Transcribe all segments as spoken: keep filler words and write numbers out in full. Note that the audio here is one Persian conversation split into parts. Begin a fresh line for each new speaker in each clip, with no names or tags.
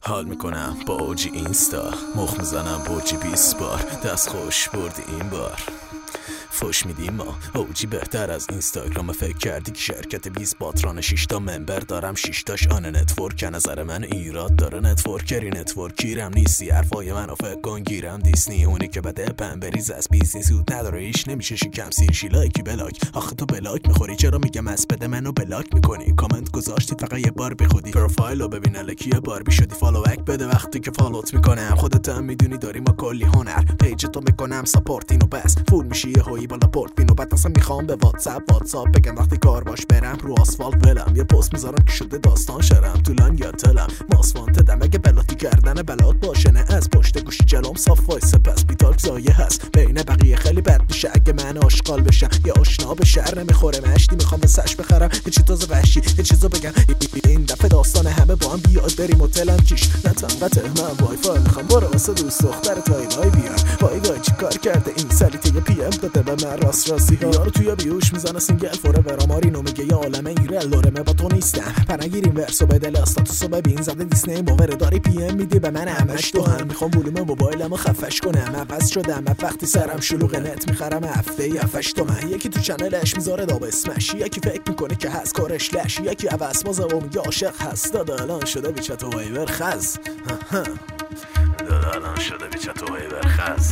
حال میکنم با اوجی اینستا، مخ میزنم با اوجی بیست بار، دست خوش بردی این بار. فوش میدیم ما اوجی بهتر از اینستاگرام. فکر کردی که شرکت بیست باتران شیشتا ممبر دارم، شیشتاش آن نتورک. نظر من ایراد داره نتورکری نتورکیرم نیستی. حرفای منو فکر کن گیرم دیسنی. اونی که بده پن بریز از بیزنس سود نداره، ایش نمیشه شکم سیرشی. لایکی بلاک آخه تو بلاک میخوری، چرا میگم از بده منو بلاک میکنی؟ کامنت گذاشتی فقط یه بار بی خودی، پروفایلو ببین الکی یه بار بی شدی. فالو بک بده وقتی که فالوت میکنم. خودت هم میدونی داری ما کلی هنر، پیج تو میکنم ساپورت اینو بس فول میشی یه هوی بالا پورت بینو. بعد اصلا میخوام به واتساپ واتساپ بگم وقتی کار باش برم رو آسفالت ولم. یه پست میذارم که شده داستان شرم، طولان یا تلم ماسفانت دم. اگه بلاتی کردن بلات باشه نه از پشت گوشی جلوم صاف وایس، پس بیتالک زایه هست بین بقیه خیلی بد میشه اگه من آشغال بشم. یه آشنا به شهر نمیخوره مشتی، میخوام به سش بخرم یه چی تازه وحشی یه چیزو بگم. این دفعه داستان همه با هم بیاد بریم هتلم کیش نتنبته. من وای فای میخوام برو واسه دوست دختر تای وای بیار. وای وای چی کار کرده این سلیته یه پی ام داده به من راست راستی ها. یارو توی بیوش میزنه سینگل فوره برامارینو میگه یا عالمه ایرل لورمه با تو نیستم. پنگیریم ورسو بدل استاتوسو ببین زده دیسنی باور داری پی ام میدی به من همش تو هم. میخوام ولوم موبایلمو خفش کنم، عوض شدم من وقتی سرم شلوغ نت میخرم هفته هفتش تومن. یکی تو چنلش میذاره داب اسمش، یکی فکر میکنه که هست کارش لش، یکی عوض مازه و میگه عاشق هست. دادا الان شده بیچت و وایور خز. دادا الان شده بیچت و وایور خز.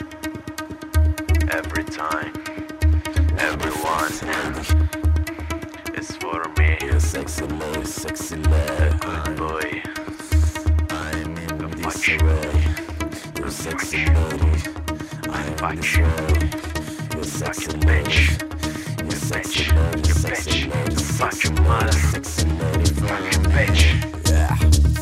Every time, everyone is for me. You're sexy lady, sexy lady, good boy. I'm in this way. You're sexy lady, I'm in this way. You're sexy lady, you're sexy lady, you're sexy lady, fucking mother, sexy lady, fucking bitch. Yeah.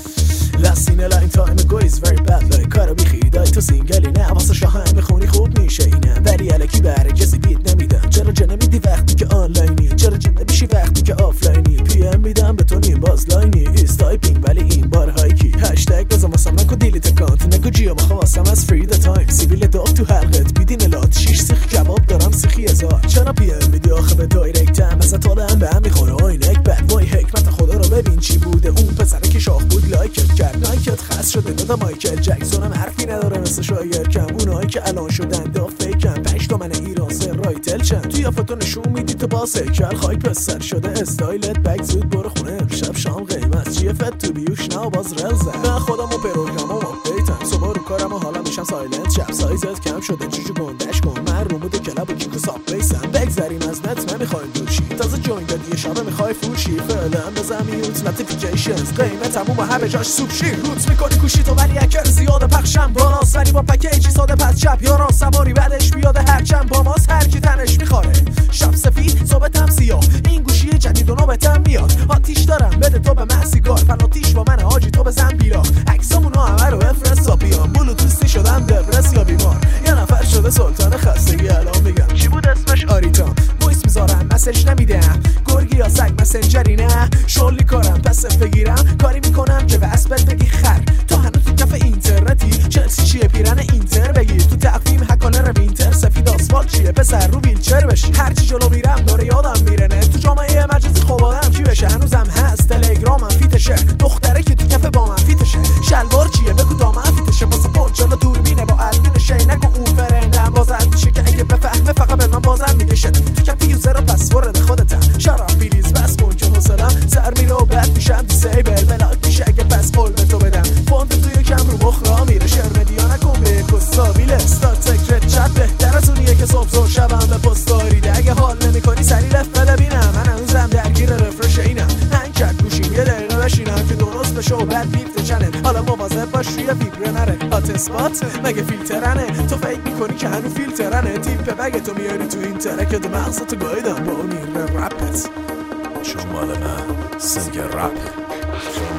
Last seen a long time ago is very bad. Like کارو بیخی دای تو سینگلی نه واسه شاهن بخونی خوب میشه اینم، ولی الکی برای کسی بیت نمیدم. چرا جا نمیدی وقتی که آنلاینی؟ چرا جنده میشی وقتی که آفلاینی؟ پی ام میدم به تو نیم باز لاینی استایپینگ ولی این بار هایکی. هشتگ بزن مثلا نکو دیلیت اکانت نگو جیو مخواستم از فری د تایم. سیبیل داغ تو حلقت بیدین لات شیش سیخ کباب دارم سیخی هزار. چرا پی ام میدی آخه به دایرکتم مثلا طالع هم به هم میخوره آینک بد. وای حکمت خدا رو ببین چی بوده اون پسره که شاخ بود لایکت کرد. لایکت خاص شده دادا مایکل جکسونم حرفی نداره مثل شایر کم. اونایی که الان شدن دا فیکم پنج تومن ایران سر رایتل چند. توی افاتو نشون میدی تو باس کل خواهی پسر شده استایلت بگ زود برو خونه امشب شام قیمت چیه فت تو بیوش نه باز رل زن. من خودم و پروگرامم آپدیتم صبح رو کارم و حالا میشم سایلنت. شب سایزت کم شده چوچو گندش کن. من رو بود کلاب و کیکو ساب بیسم. بگذریم از نت نمیخوایم دوشی تازه جوین دادی شب میخوای فوشی. فعلا بزن میوت نوتیفیکیشنز قیمتمون با همه جاش سوپ شیر. روت میکنی کوشی تو ولی اکر زیاده پخشم بالاست ولی با پکیجی ساده پس چپ یارا سواری بعدش بیاده هرچند با ماست هر کی تنش میخواره. شب سفید صبحتم سیاه این گوشی جدید و نوبتم میاد. آتیش دارم بده تو به من سیگار پناتیش با من حاجی تو بزن بیرا. عکسامونو همه رو بفرست تا بیام بلوتوثی شدم دپرس یا بیمار. یه نفر شده سلطان خستگی الان میگم چی بود اسمش آریتام. وایس میذارم مسج نمیدم گرگی یا سگ مسنجری نه. شغلی کارم پس بگیرم کاری میکنم که به اسبت بگی خر. تو هنوز تو کف اینترنتی چلسی چیه پیرن اینتر بگیر. تو تقویم هکالر وینتر سفید آسفالت چیه پسر رو ویلچر بشی. هرچی جلو میرم داره یادم میره نه تو جامعه مجازی خوب آدم چی بشه. هنوزم هست تلگرامم فیتشه دختره که تو کف با من فیتشه. شلوار چیه بگو دامن فیتشه واسه پونچالا دوربینه با البین شینک و اون فرندم بازم میشه که اگه بفهمه فقط به من بازم میگه شد. تو کف یوزر و پسورد خودتم شراب بیلیز بس کن که حوصلم سر میره و بد میشم دیسیبل بلاک میشه اگه پس قول به تو بدم. فونت تو یکم رو مخ را میره شر مدیا نکن به کستابیل استارت سکرت چت بهتر از اونیه که صبح زور شبم به پستاریده. اگه حال نمیکنی سری لفت بده بینم من هنوزم درگیر رفرش اینم. هنگ کرد گوشیم یه دقیقه بشینم که درست بشه و بد بیفت چنل. حالا مواظب باش روی ویبره نره هات اسپات مگه فیلترنه. تو فکر میکنی که هنو فیلترنه تیپ بگ تو میاری تو این ترک دو مغزتو گایدم با اون این رپت. چون مال من سنگ رپ